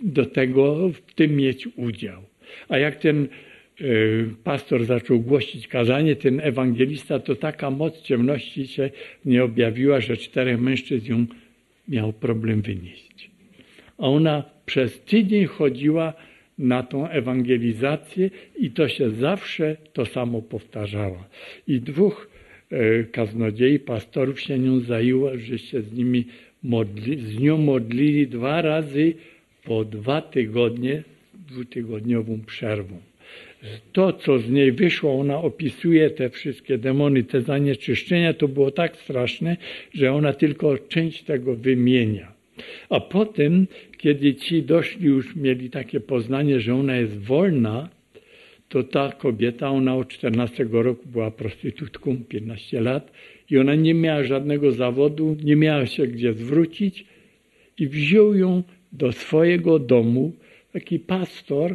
w tym mieć udział. A jak ten pastor zaczął głosić kazanie, ten ewangelista, to taka moc ciemności się nie objawiła, że 4 mężczyzn ją miał problem wynieść. A ona przez tydzień chodziła na tą ewangelizację i to się zawsze to samo powtarzało. I 2 kaznodziei, pastorów się nią zajęło, że się z nią modlili 2 razy po 2 tygodnie, 2-tygodniową przerwą. To, co z niej wyszło, ona opisuje te wszystkie demony, te zanieczyszczenia, to było tak straszne, że ona tylko część tego wymienia. A potem, kiedy ci doszli, już mieli takie poznanie, że ona jest wolna, to ta kobieta, ona od 14 roku była prostytutką, 15 lat i ona nie miała żadnego zawodu, nie miała się gdzie zwrócić i wziął ją do swojego domu taki pastor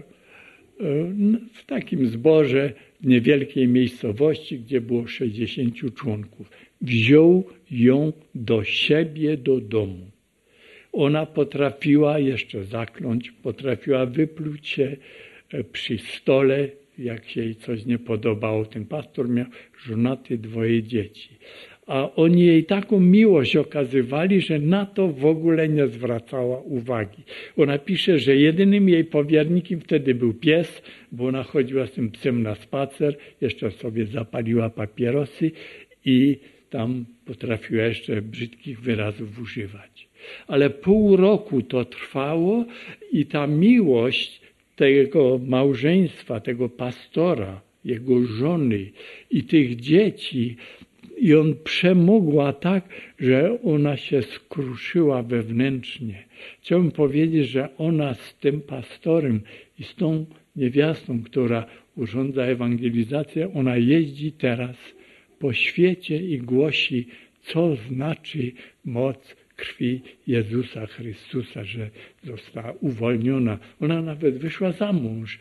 w takim zborze w niewielkiej miejscowości, gdzie było 60 członków. Wziął ją do siebie do domu. Ona potrafiła jeszcze zakląć, potrafiła wypluć się przy stole, jak się jej coś nie podobało. Ten pastor miał żonaty 2 dzieci. A oni jej taką miłość okazywali, że na to w ogóle nie zwracała uwagi. Ona pisze, że jedynym jej powiernikiem wtedy był pies, bo ona chodziła z tym psem na spacer, jeszcze sobie zapaliła papierosy i tam potrafiła jeszcze brzydkich wyrazów używać. Ale pół roku to trwało i ta miłość tego małżeństwa, tego pastora, jego żony i tych dzieci, i on przemogła tak, że ona się skruszyła wewnętrznie. Chciałbym powiedzieć, że ona z tym pastorem i z tą niewiastą, która urządza ewangelizację, ona jeździ teraz po świecie i głosi, co znaczy moc krwi Jezusa Chrystusa, że została uwolniona. Ona nawet wyszła za mąż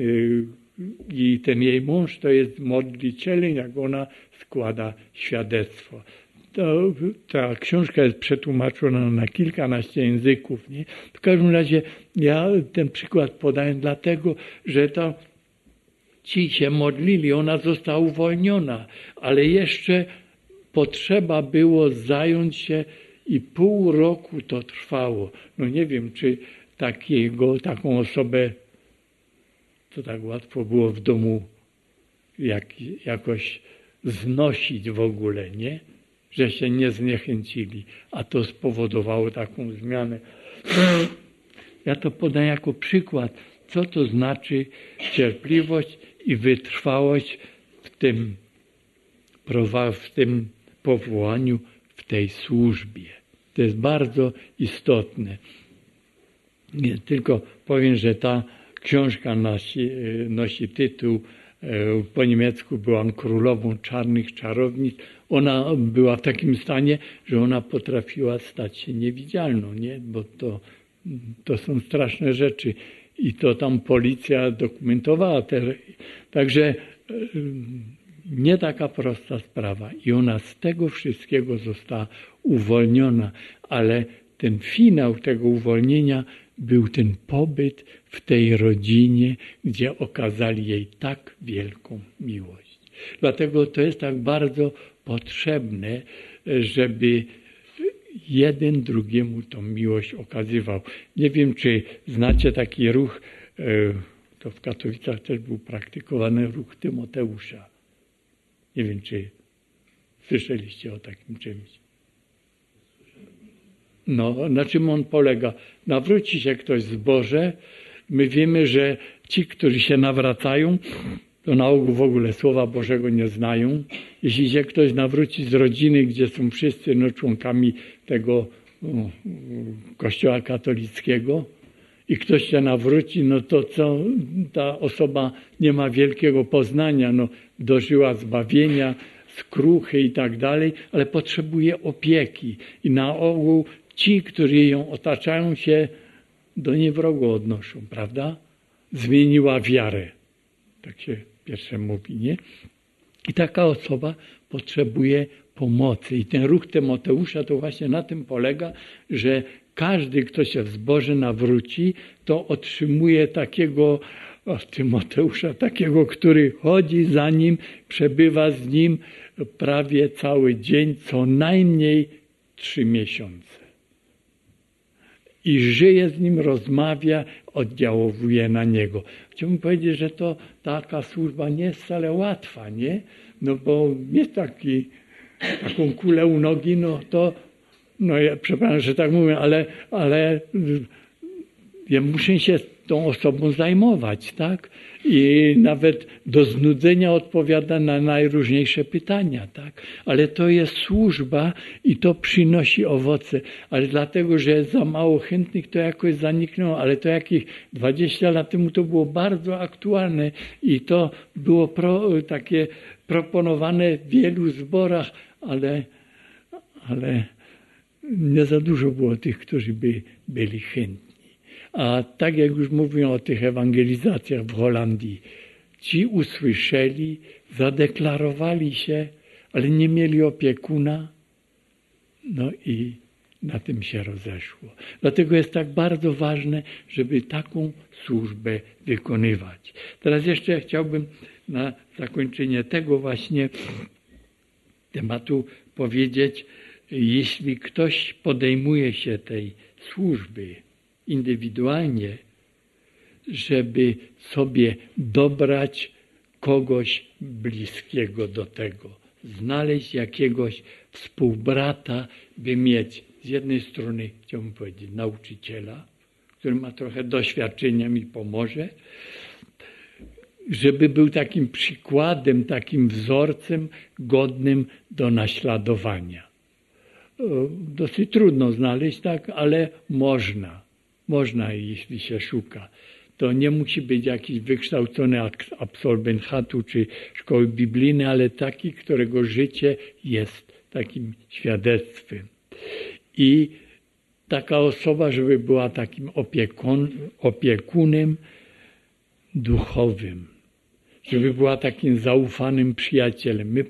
i ten jej mąż to jest modlicielem, jak ona składa świadectwo. Ta książka jest przetłumaczona na kilkanaście języków. Nie? W każdym razie ja ten przykład podaję dlatego, że to ci się modlili, ona została uwolniona, ale jeszcze potrzeba było zająć się i pół roku to trwało. No nie wiem, czy taką osobę to tak łatwo było w domu jakoś znosić w ogóle, nie? Że się nie zniechęcili, a to spowodowało taką zmianę. Ja to podaję jako przykład, co to znaczy cierpliwość i wytrwałość w tym powołaniu, w tej służbie. To jest bardzo istotne. Nie, tylko powiem, że ta książka nosi tytuł, po niemiecku byłam królową czarnych czarownic. Ona była w takim stanie, że ona potrafiła stać się niewidzialną, nie? Bo to są straszne rzeczy. I to tam policja dokumentowała. Także nie taka prosta sprawa. I ona z tego wszystkiego została uwolniona. Ale ten finał tego uwolnienia był ten pobyt w tej rodzinie, gdzie okazali jej tak wielką miłość. Dlatego to jest tak bardzo potrzebne, żeby jeden drugiemu tą miłość okazywał. Nie wiem, czy znacie taki ruch, to w Katowicach też był praktykowany ruch Tymoteusza. Nie wiem, czy słyszeliście o takim czymś. No, na czym on polega? Nawróci się ktoś w zborze. My wiemy, że ci, którzy się nawracają, to na ogół w ogóle Słowa Bożego nie znają. Jeśli się ktoś nawróci z rodziny, gdzie są wszyscy członkami tego Kościoła katolickiego i ktoś się nawróci, no to co, ta osoba nie ma wielkiego poznania, no, dożyła zbawienia, skruchy i tak dalej, ale potrzebuje opieki. I na ogół ci, którzy ją otaczają, się do niej wrogo odnoszą, prawda? Zmieniła wiarę. Tak się pierwsze mówi, nie? I taka osoba potrzebuje pomocy. I ten ruch Tymoteusza to właśnie na tym polega, że każdy, kto się w zborze nawróci, to otrzymuje takiego Tymoteusza, takiego, który chodzi za nim, przebywa z nim prawie cały dzień, co najmniej 3 miesiące. I żyje z nim, rozmawia, oddziałuje na niego. Chciałbym powiedzieć, że to taka służba nie jest wcale łatwa, nie? No bo mieć taką kulę u nogi, no to, no ja przepraszam, że tak mówię, ale ja muszę się tą osobą zajmować, tak? I nawet do znudzenia odpowiada na najróżniejsze pytania, tak? Ale to jest służba i to przynosi owoce. Ale dlatego, że jest za mało chętnych, to jakoś zaniknęło. Ale to jakieś 20 lat temu to było bardzo aktualne i to było takie proponowane w wielu zborach, ale nie za dużo było tych, którzy by byli chętni. A tak jak już mówię o tych ewangelizacjach w Holandii, ci usłyszeli, zadeklarowali się, ale nie mieli opiekuna, no i na tym się rozeszło. Dlatego jest tak bardzo ważne, żeby taką służbę wykonywać. Teraz jeszcze chciałbym na zakończenie tego właśnie tematu powiedzieć, jeśli ktoś podejmuje się tej służby indywidualnie, żeby sobie dobrać kogoś bliskiego do tego. Znaleźć jakiegoś współbrata, by mieć z jednej strony, chciałbym powiedzieć, nauczyciela, który ma trochę doświadczenia, mi pomoże, żeby był takim przykładem, takim wzorcem godnym do naśladowania. Dosyć trudno znaleźć, tak, ale można. Można, jeśli się szuka. To nie musi być jakiś wykształcony absolwent chatu czy szkoły biblijnej, ale taki, którego życie jest takim świadectwem. I taka osoba, żeby była takim opiekunem duchowym, żeby była takim zaufanym przyjacielem. My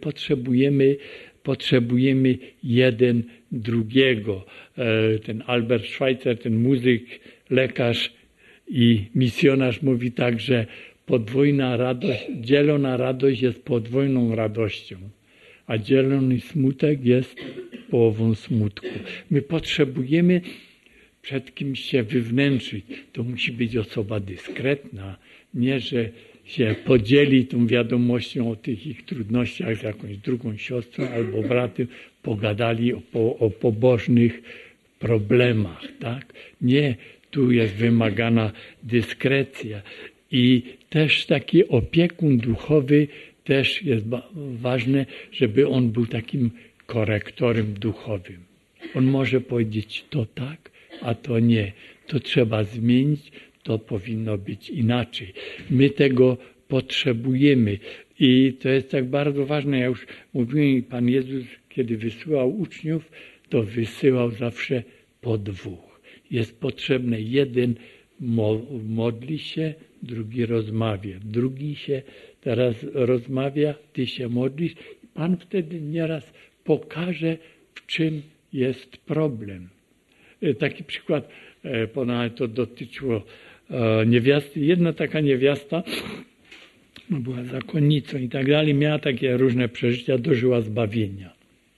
potrzebujemy jeden drugiego. Ten Albert Schweitzer, ten muzyk, lekarz i misjonarz mówi tak, że podwójna radość, dzielona radość jest podwójną radością, a dzielony smutek jest połową smutku. My potrzebujemy przed kimś się wywnętrzyć. To musi być osoba dyskretna, nie, że się podzieli tą wiadomością o tych ich trudnościach z jakąś drugą siostrą albo bratem, pogadali o pobożnych problemach, tak? Nie, tu jest wymagana dyskrecja. I też taki opiekun duchowy też jest ważne, żeby on był takim korektorem duchowym. On może powiedzieć to tak, a to nie. To trzeba zmienić, to powinno być inaczej. My tego potrzebujemy i to jest tak bardzo ważne. Ja już mówiłem, Pan Jezus, kiedy wysyłał uczniów, to wysyłał zawsze po dwóch. Jest potrzebne, jeden modli się, drugi rozmawia. Drugi się teraz rozmawia, ty się modlisz. Pan wtedy nieraz pokaże, w czym jest problem. Taki przykład, to dotyczyło niewiasty. Jedna taka niewiasta była zakonnicą i tak dalej, miała takie różne przeżycia, dożyła zbawienia.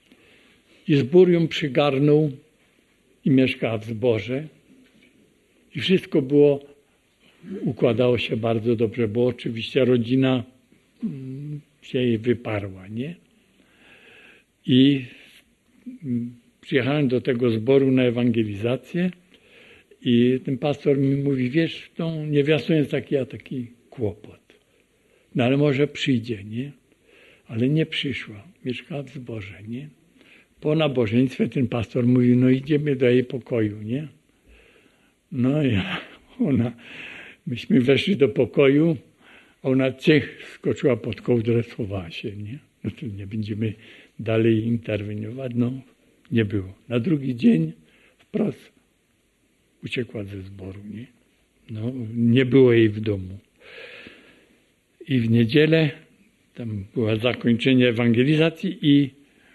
I zbór ją przygarnął i mieszkała w zborze. I wszystko układało się bardzo dobrze, bo oczywiście rodzina się jej wyparła, nie? I przyjechałem do tego zboru na ewangelizację i ten pastor mi mówi, wiesz, tą niewiastą jest taki kłopot. No ale może przyjdzie, nie? Ale nie przyszła. Mieszkała w Zborze, nie? Po nabożeństwie ten pastor mówił, no idziemy do jej pokoju, nie? No myśmy weszli do pokoju, a ona skoczyła pod kołdrę, schowała się, nie? No to nie będziemy dalej interweniować, no nie było. Na drugi dzień wprost uciekła ze zboru, nie? No, nie było jej w domu. I w niedzielę tam było zakończenie ewangelizacji i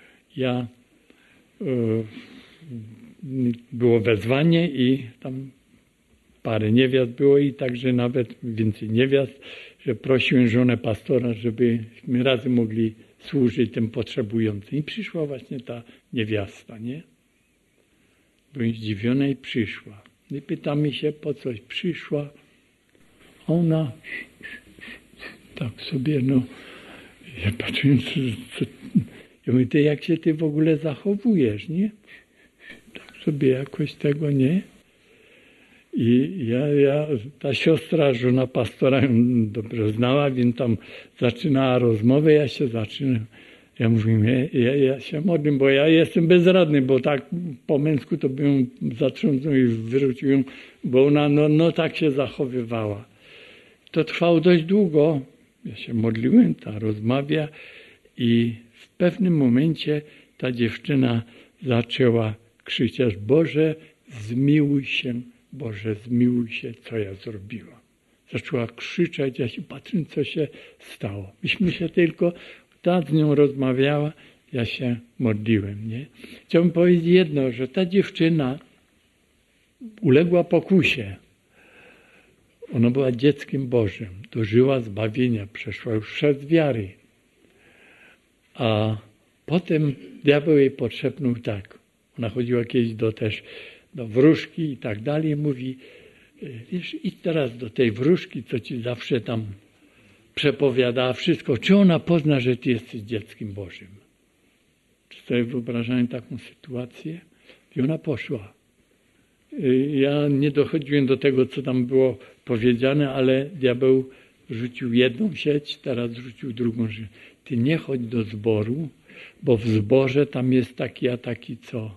było wezwanie i tam parę niewiast było i także nawet więcej niewiast, że prosiłem żonę pastora, żebyśmy razem mogli służyć tym potrzebującym. I przyszła właśnie ta niewiasta, nie? Byłem zdziwiony i przyszła. I pytamy się, po coś przyszła. Ona tak sobie, no, ja patrzyłem, ja mówię, ty jak się ty w ogóle zachowujesz, nie? Tak sobie jakoś tego, nie? I ta siostra, żona pastora ją dobrze znała, więc tam zaczynała rozmowę, ja mówię, ja się modlę, bo ja jestem bezradny, bo tak po męsku to bym ją zatrząsnął i wyrzucił ją, bo ona no tak się zachowywała. To trwało dość długo, ja się modliłem, ta rozmawia i w pewnym momencie ta dziewczyna zaczęła krzyczeć, Boże, zmiłuj się, co ja zrobiła. Zaczęła krzyczeć, ja się patrzę, co się stało. Myśmy się tylko, ta z nią rozmawiała, ja się modliłem, nie? Chciałbym powiedzieć jedno, że ta dziewczyna uległa pokusie. Ona była dzieckiem Bożym, dożyła zbawienia, przeszła już chrzest wiary. A potem diabeł jej podszepnął tak. Ona chodziła kiedyś do wróżki i tak dalej. Mówi, wiesz, idź teraz do tej wróżki, co ci zawsze tam przepowiadała wszystko. Czy ona pozna, że ty jesteś dzieckiem Bożym? Czy sobie wyobrażałem taką sytuację? I ona poszła. Ja nie dochodziłem do tego, co tam było powiedziane, ale diabeł rzucił jedną sieć, teraz rzucił drugą, że ty nie chodź do zboru, bo w zborze tam jest taki a taki, co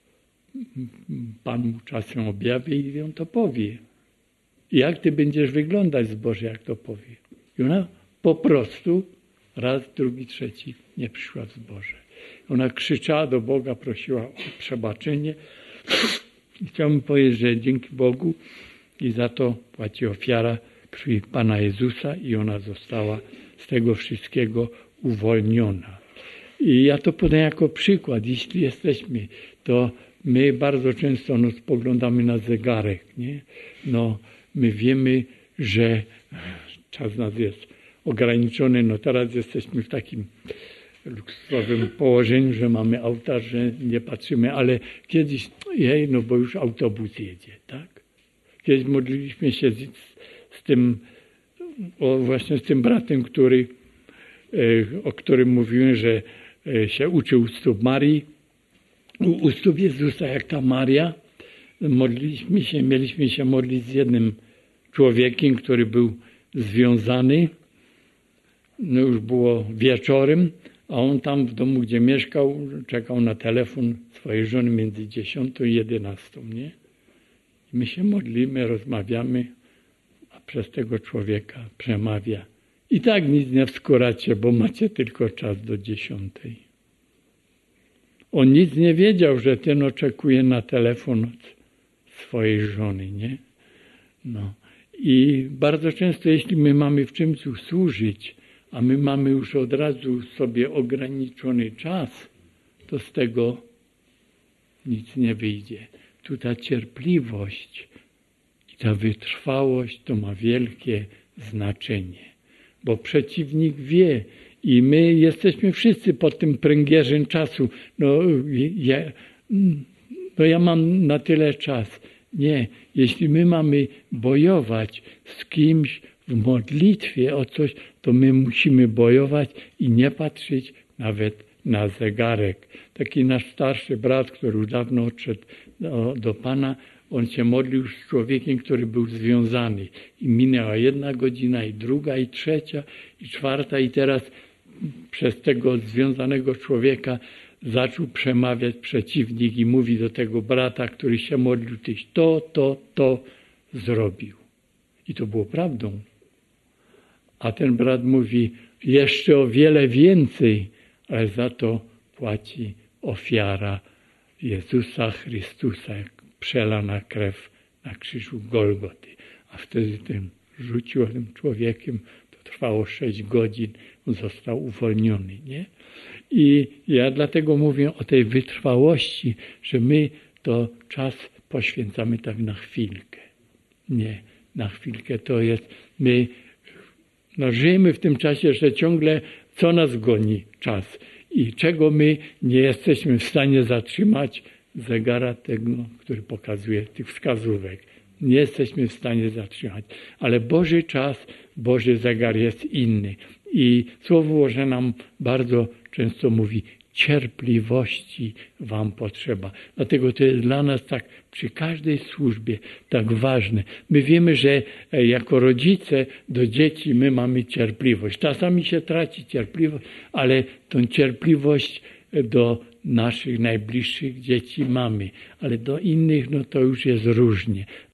Pan mu czasem objawi i on to powie. I jak ty będziesz wyglądać w zborze, jak to powie? I ona po prostu raz, drugi, trzeci nie przyszła w zborze. Ona krzyczała do Boga, prosiła o przebaczenie. Chciałbym powiedzieć, że dzięki Bogu i za to płaci ofiara krwi Pana Jezusa i ona została z tego wszystkiego uwolniona. I ja to podaję jako przykład. Jeśli jesteśmy, to my bardzo często spoglądamy na zegarek, nie? No, my wiemy, że czas nas jest ograniczony. No teraz jesteśmy w takim luksusowym położeniu, że mamy auta, że nie patrzymy, ale kiedyś, no bo już autobus jedzie, tak? Kiedyś modliliśmy się z tym, właśnie z tym bratem, o którym mówiłem, że się uczył u stóp Marii, u stóp Jezusa, jak ta Maria. Mieliśmy się modlić z jednym człowiekiem, który był związany. No już było wieczorem, a on tam w domu, gdzie mieszkał, czekał na telefon swojej żony między 10 i 11, nie? I my się modlimy, rozmawiamy, a przez tego człowieka przemawia. I tak nic nie wskóracie, bo macie tylko czas do 10. On nic nie wiedział, że ten oczekuje na telefon od swojej żony, nie? No. I bardzo często, jeśli my mamy w czymś służyć, a my mamy już od razu sobie ograniczony czas, to z tego nic nie wyjdzie. Tu ta cierpliwość i ta wytrwałość to ma wielkie znaczenie, bo przeciwnik wie i my jesteśmy wszyscy pod tym pręgierzem czasu. Ja mam na tyle czas. Nie, jeśli my mamy bojować z kimś w modlitwie o coś, to my musimy bojować i nie patrzeć nawet na zegarek. Taki nasz starszy brat, który już dawno odszedł do Pana, on się modlił z człowiekiem, który był związany. I minęła 1 godzina, i 2, i 3, i 4, i teraz przez tego związanego człowieka zaczął przemawiać przeciwnik i mówi do tego brata, który się modlił, tyś to zrobił. I to było prawdą. A ten brat mówi, jeszcze o wiele więcej, ale za to płaci ofiara Jezusa Chrystusa, jak przelana krew na krzyżu Golgoty. A wtedy ten rzucił tym człowiekiem, to trwało 6 godzin, on został uwolniony, nie? I ja dlatego mówię o tej wytrwałości, że my to czas poświęcamy tak na chwilkę. Nie, na chwilkę to jest, my żyjemy w tym czasie, że ciągle co nas goni czas i czego my nie jesteśmy w stanie zatrzymać, zegara tego, który pokazuje tych wskazówek. Nie jesteśmy w stanie zatrzymać. Ale Boży czas, Boży zegar jest inny. I Słowo Boże nam bardzo często mówi, cierpliwości wam potrzeba. Dlatego to jest dla nas tak przy każdej służbie tak ważne. My wiemy, że jako rodzice do dzieci my mamy cierpliwość. Czasami się traci cierpliwość, ale tą cierpliwość do naszych najbliższych dzieci mamy, ale do innych to już jest różnie.